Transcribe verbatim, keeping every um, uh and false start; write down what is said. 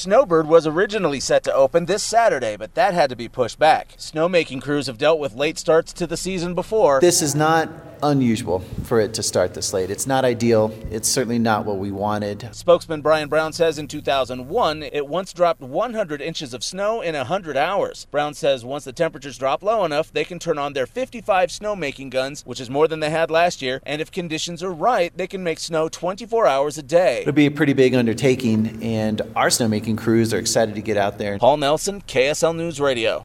Snowbird was originally set to open this Saturday, but that had to be pushed back. Snowmaking crews have dealt with late starts to the season before. This is not unusual for it to start this late. It's not ideal. It's certainly not what we wanted. Spokesman Brian Brown says in two thousand one, it once dropped one hundred inches of snow in one hundred hours. Brown says once the temperatures drop low enough, they can turn on their fifty-five snowmaking guns, which is more than they had last year, and if conditions are right, they can make snow twenty-four hours a day. It'll be a pretty big undertaking, and our snowmaking crews are excited to get out there. Paul Nelson, K S L News Radio.